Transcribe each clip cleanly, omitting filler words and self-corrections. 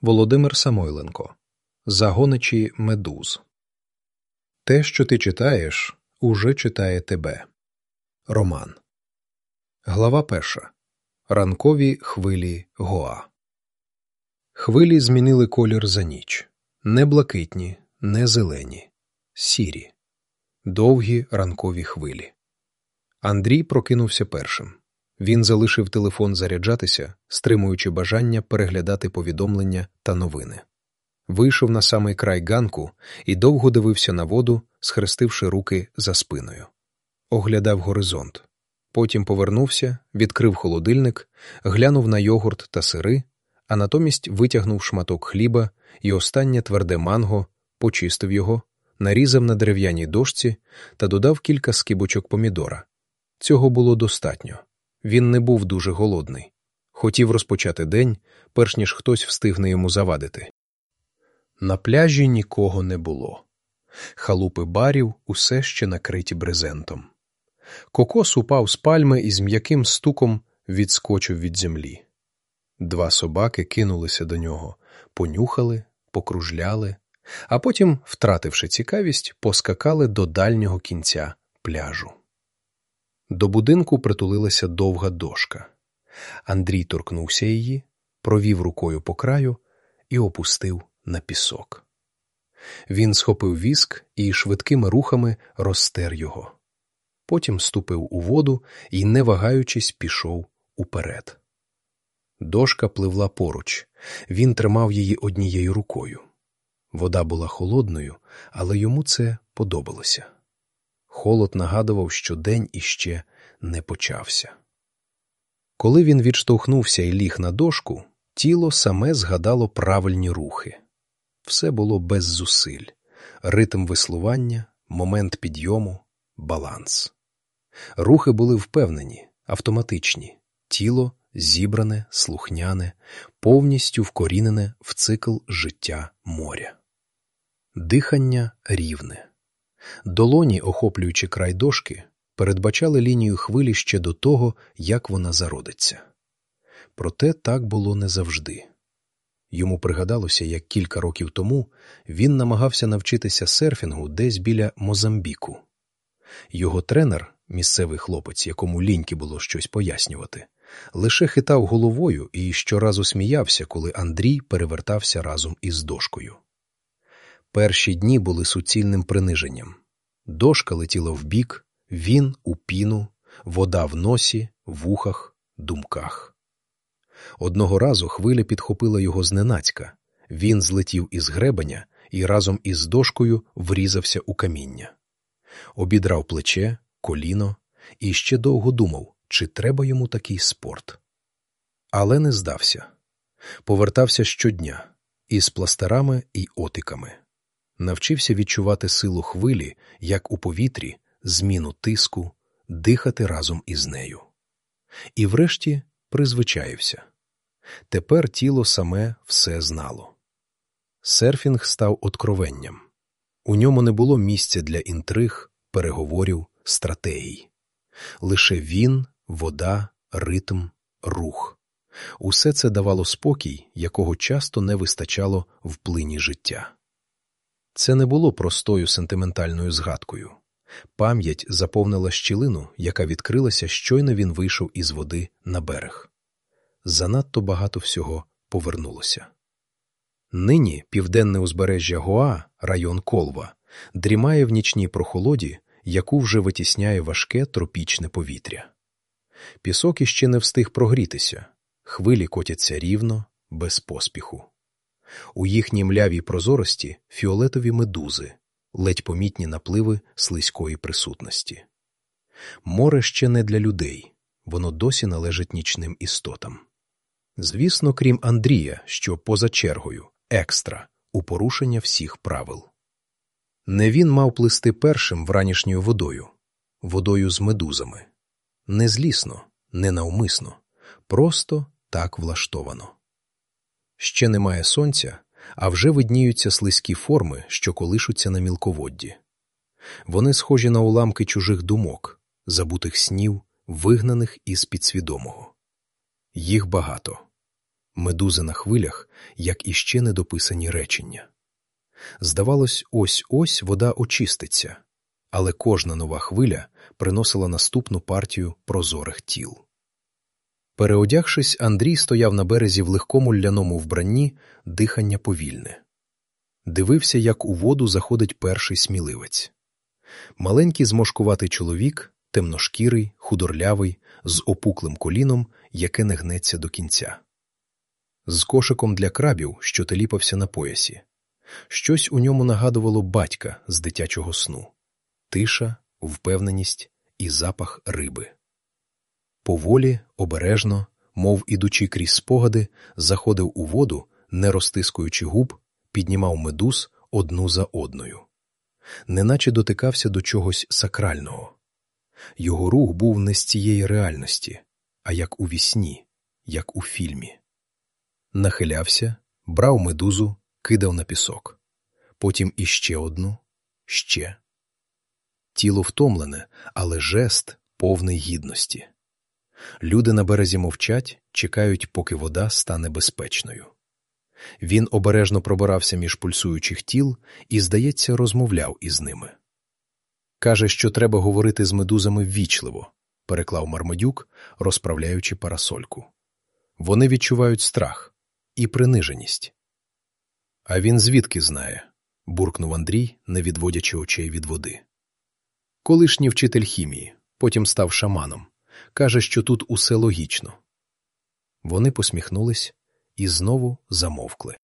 Володимир Самойленко. Загоничі медуз. Те, що ти читаєш, уже читає тебе. Роман. Глава 1. Ранкові хвилі Гоа. Хвилі змінили колір за ніч. Не блакитні, не зелені. Сірі. Довгі ранкові хвилі. Андрій прокинувся першим. Він залишив телефон заряджатися, стримуючи бажання переглядати повідомлення та новини. Вийшов на самий край ганку і довго дивився на воду, схрестивши руки за спиною. Оглядав горизонт. Потім повернувся, відкрив холодильник, глянув на йогурт та сири, а натомість витягнув шматок хліба і останнє тверде манго, почистив його, нарізав на дерев'яній дошці та додав кілька скибочок помідора. Цього було достатньо. Він не був дуже голодний. Хотів розпочати день, перш ніж хтось встигне йому завадити. На пляжі нікого не було. Халупи барів усе ще накриті брезентом. Кокос упав з пальми і з м'яким стуком відскочив від землі. Два собаки кинулися до нього, понюхали, покружляли, а потім, втративши цікавість, поскакали до дальнього кінця пляжу. До будинку притулилася довга дошка. Андрій торкнувся її, провів рукою по краю і опустив на пісок. Він схопив віск і швидкими рухами розтер його. Потім ступив у воду і, не вагаючись, пішов уперед. Дошка пливла поруч. Він тримав її однією рукою. Вода була холодною, але йому це подобалося. Холод нагадував, що день іще не почався. Коли він відштовхнувся і ліг на дошку, тіло саме згадало правильні рухи. Все було без зусиль. Ритм веслування, момент підйому, баланс. Рухи були впевнені, автоматичні. Тіло зібране, слухняне, повністю вкорінене в цикл життя моря. Дихання рівне. Долоні, охоплюючи край дошки, передбачали лінію хвилі ще до того, як вона зародиться. Проте так було не завжди. Йому пригадалося, як кілька років тому він намагався навчитися серфінгу десь біля Мозамбіку. Його тренер, місцевий хлопець, якому ліньки було щось пояснювати, лише хитав головою і щоразу сміявся, коли Андрій перевертався разом із дошкою. Перші дні були суцільним приниженням. Дошка летіла вбік, він у піну, вода в носі, вухах, думках. Одного разу хвиля підхопила його зненацька. Він злетів із гребеня і разом із дошкою врізався у каміння. Обідрав плече, коліно і ще довго думав, чи треба йому такий спорт. Але не здався. Повертався щодня, із пластирами і отиками. Навчився відчувати силу хвилі, як у повітрі, зміну тиску, дихати разом із нею. І врешті призвичаївся. Тепер тіло саме все знало. Серфінг став откровенням. У ньому не було місця для інтриг, переговорів, стратегій. Лише він, вода, ритм, рух. Усе це давало спокій, якого часто не вистачало в плині життя. Це не було простою сентиментальною згадкою. Пам'ять заповнила щілину, яка відкрилася, щойно він вийшов із води на берег. Занадто багато всього повернулося. Нині південне узбережжя Гоа, район Колва, дрімає в нічній прохолоді, яку вже витісняє важке тропічне повітря. Пісок іще не встиг прогрітися, хвилі котяться рівно, без поспіху. У їхній млявій прозорості фіолетові медузи, ледь помітні напливи слизької присутності. Море ще не для людей, воно досі належить нічним істотам. Звісно, крім Андрія, що поза чергою, екстра, у порушення всіх правил. Не він мав плисти першим вранішньою водою з медузами. Не злісно, не навмисно, просто так влаштовано. Ще немає сонця, а вже видніються слизькі форми, що колишуться на мілководді. Вони схожі на уламки чужих думок, забутих снів, вигнаних із підсвідомого. Їх багато. медузи на хвилях, як іще недописані речення. Здавалось, ось-ось вода очиститься, але кожна нова хвиля приносила наступну партію прозорих тіл. Переодягшись, Андрій стояв на березі в легкому ляному вбранні, дихання повільне. Дивився, як у воду заходить перший сміливець. Маленький зморшкуватий чоловік, темношкірий, худорлявий, з опуклим коліном, яке не гнеться до кінця. З кошиком для крабів, що теліпався на поясі. Щось у ньому нагадувало батька з дитячого сну. Тиша, впевненість і запах риби. Поволі, обережно, мов ідучи крізь спогади, заходив у воду, не розтискуючи губ, піднімав медуз одну за одною. Неначе дотикався до чогось сакрального. Його рух був не з цієї реальності, а як у вісні, як у фільмі. Нахилявся, брав медузу, кидав на пісок. Потім іще одну, ще. Тіло втомлене, але жест повний гідності. Люди на березі мовчать, чекають, поки вода стане безпечною. Він обережно пробирався між пульсуючих тіл і, здається, розмовляв із ними. «Каже, що треба говорити з медузами ввічливо», – переклав Мармадюк, розправляючи парасольку. «Вони відчувають страх і приниженість». «А він звідки знає?» – буркнув Андрій, не відводячи очей від води. «Колишній вчитель хімії, потім став шаманом. Каже, що тут усе логічно». Вони посміхнулись і знову замовкли.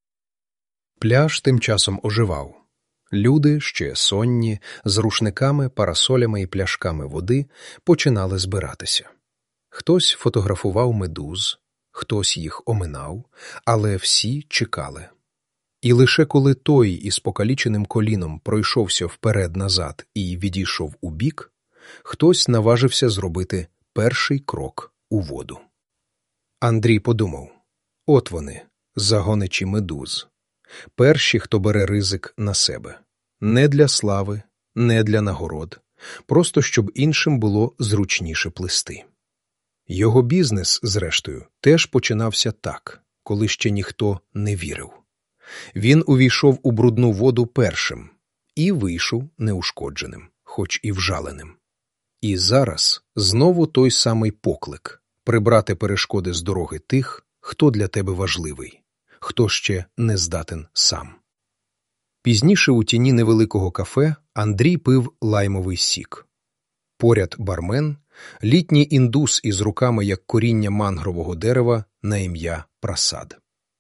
Пляж тим часом оживав. Люди, ще сонні, з рушниками, парасолями і пляшками води, починали збиратися. Хтось фотографував медуз, хтось їх оминав, але всі чекали. І лише коли той із покаліченим коліном пройшовся вперед-назад і відійшов убік, хтось наважився зробити перший крок у воду. Андрій подумав: от вони, загоничі медуз. Перші, хто бере ризик на себе. Не для слави, не для нагород, просто щоб іншим було зручніше плисти. Його бізнес, зрештою, теж починався так, коли ще ніхто не вірив. Він увійшов у брудну воду першим і вийшов неушкодженим, хоч і вжаленим. І зараз знову той самий поклик – прибрати перешкоди з дороги тих, хто для тебе важливий, хто ще не здатен сам. Пізніше у тіні невеликого кафе Андрій пив лаймовий сік. Поряд бармен – літній індус із руками, як коріння мангрового дерева, на ім'я Прасад.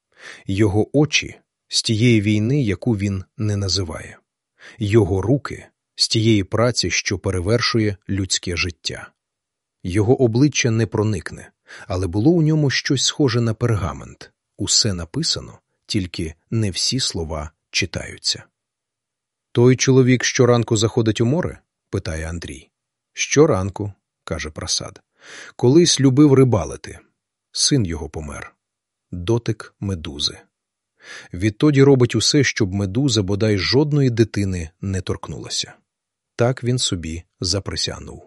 Його очі – з тієї війни, яку він не називає. Його руки – з тієї праці, що перевершує людське життя. Його обличчя не проникне, але було у ньому щось схоже на пергамент. Усе написано, тільки не всі слова читаються. «Той чоловік щоранку заходить у море?» – питає Андрій. «Щоранку», – каже Прасад. «Колись любив рибалити. Син його помер. Дотик медузи. Відтоді робить усе, щоб медуза бодай жодної дитини не торкнулася. Так він собі заприсягнув».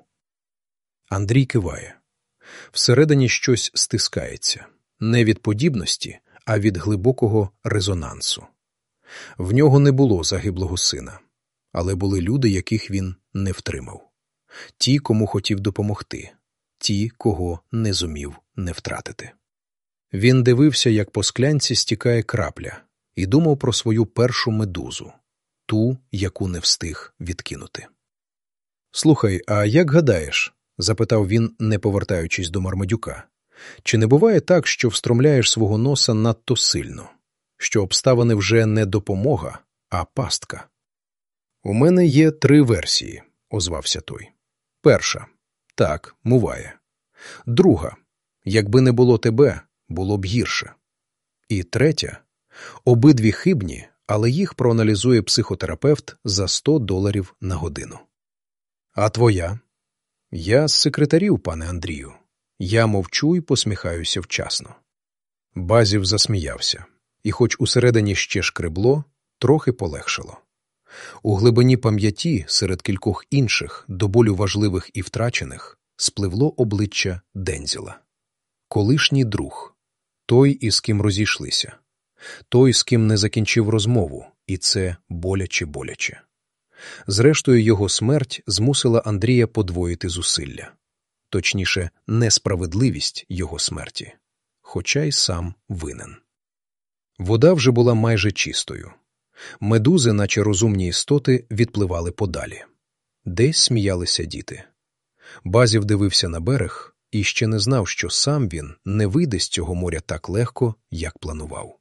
Андрій киває. Всередині щось стискається. Не від подібності, а від глибокого резонансу. В нього не було загиблого сина, але були люди, яких він не втримав. Ті, кому хотів допомогти, ті, кого не зумів не втратити. Він дивився, як по склянці стікає крапля, і думав про свою першу медузу, ту, яку не встиг відкинути. «Слухай, а як гадаєш?» – запитав він, не повертаючись до Мармадюка. «Чи не буває так, що встромляєш свого носа надто сильно? Що обставини вже не допомога, а пастка?» «У мене є 3 версії», – озвався той. «Перша – так, буває. Друга – якби не було тебе, було б гірше. І третя – обидві хибні, але їх проаналізує психотерапевт за $100 на годину». «А твоя?» «Я з секретарів, пане Андрію. Я мовчу і посміхаюся вчасно». Базів засміявся, і хоч усередині ще шкребло, трохи полегшало. У глибині пам'яті, серед кількох інших, до болю важливих і втрачених, спливло обличчя Дензіла. Колишній друг. Той, із ким розійшлися. Той, з ким не закінчив розмову, і це боляче. Зрештою, його смерть змусила Андрія подвоїти зусилля. Точніше, несправедливість його смерті. Хоча й сам винен. Вода вже була майже чистою. Медузи, наче розумні істоти, відпливали подалі. Десь сміялися діти. Базів дивився на берег і ще не знав, що сам він не вийде з цього моря так легко, як планував.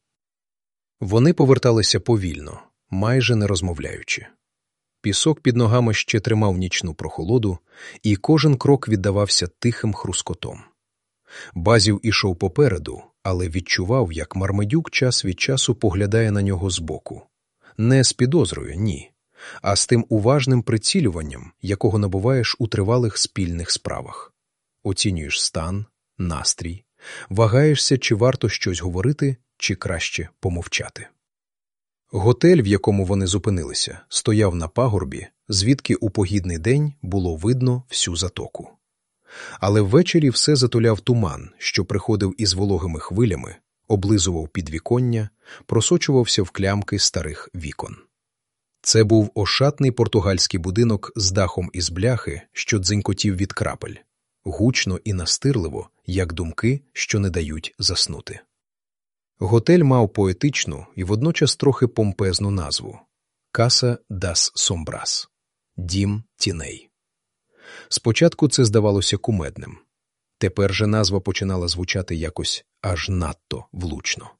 Вони поверталися повільно, майже не розмовляючи. Пісок під ногами ще тримав нічну прохолоду, і кожен крок віддавався тихим хрускотом. Базів ішов попереду, але відчував, як Мармедюк час від часу поглядає на нього збоку. Не з підозрою, ні, а з тим уважним прицілюванням, якого набуваєш у тривалих спільних справах. Оцінюєш стан, настрій, вагаєшся, чи варто щось говорити, чи краще помовчати. Готель, в якому вони зупинилися, стояв на пагорбі, звідки у погідний день було видно всю затоку. Але ввечері все затуляв туман, що приходив із вологими хвилями, облизував підвіконня, просочувався в клямки старих вікон. Це був ошатний португальський будинок з дахом із бляхи, що дзенькотів від крапель, гучно і настирливо, як думки, що не дають заснути. Готель мав поетичну і водночас трохи помпезну назву – «Каса дас Сомбрас» – «Дім тіней». Спочатку це здавалося кумедним. Тепер же назва починала звучати якось аж надто влучно.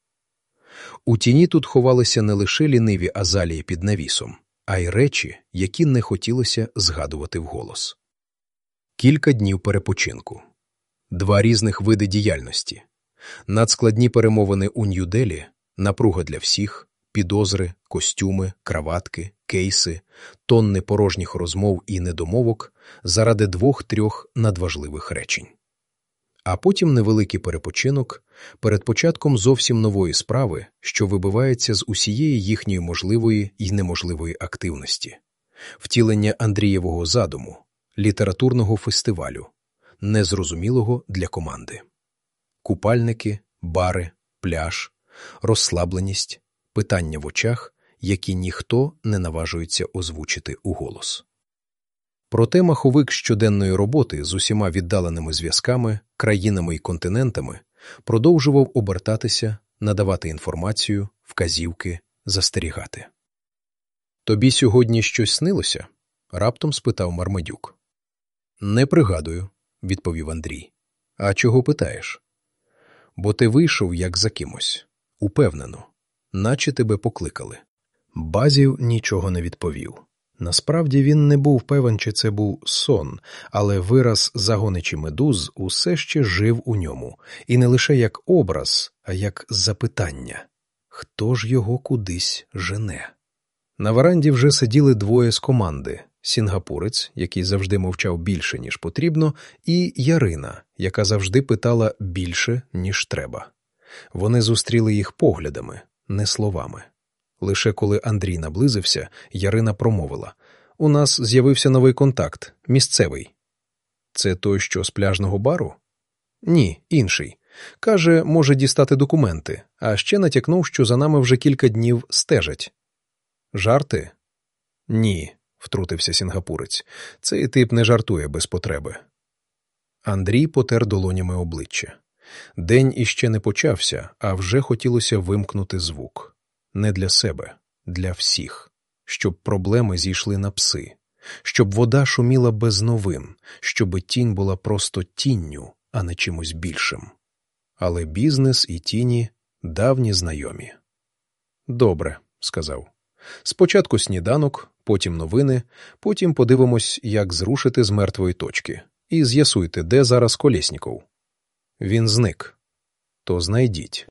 У тіні тут ховалися не лише ліниві азалії під навісом, а й речі, які не хотілося згадувати вголос. Кілька днів перепочинку. 2 різних види діяльності. Надскладні перемовини у Нью-Делі, напруга для всіх, підозри, костюми, краватки, кейси, тонни порожніх розмов і недомовок заради 2-3 надважливих речень. А потім невеликий перепочинок перед початком зовсім нової справи, що вибивається з усієї їхньої можливої й неможливої активності. Втілення Андрієвого задуму, літературного фестивалю, незрозумілого для команди. Купальники, бари, пляж, розслабленість, питання в очах, які ніхто не наважується озвучити уголос. Проте маховик щоденної роботи з усіма віддаленими зв'язками, країнами й континентами продовжував обертатися, надавати інформацію, вказівки, застерігати. «Тобі сьогодні щось снилося?» – раптом спитав Мармедюк. «Не пригадую», – відповів Андрій. «А чого питаєш?» «Бо ти вийшов як за кимось. Упевнено. Наче тебе покликали». Базів нічого не відповів. Насправді він не був певен, чи це був сон, але вираз «загоничі медуз» усе ще жив у ньому, і не лише як образ, а як запитання. Хто ж його кудись жене? На веранді вже сиділи 2 з команди – сінгапурець, який завжди мовчав більше, ніж потрібно, і Ярина, яка завжди питала більше, ніж треба. Вони зустріли їх поглядами, не словами. Лише коли Андрій наблизився, Ярина промовила: «У нас з'явився новий контакт, місцевий». «Це той, що з пляжного бару?» «Ні, інший. Каже, може дістати документи, а ще натякнув, що за нами вже кілька днів стежать». «Жарти?» «Ні», – втрутився сінгапурець. «Цей тип не жартує без потреби». Андрій потер долонями обличчя. День іще не почався, а вже хотілося вимкнути звук. Не для себе, для всіх. Щоб проблеми зійшли на пси. Щоб вода шуміла без новин. Щоб тінь була просто тінню, а не чимось більшим. Але бізнес і тіні – давні знайомі. «Добре», – сказав. «Спочатку сніданок, потім новини, потім подивимось, як зрушити з мертвої точки. І з'ясуйте, де зараз Колєсніков». «Він зник». «То знайдіть».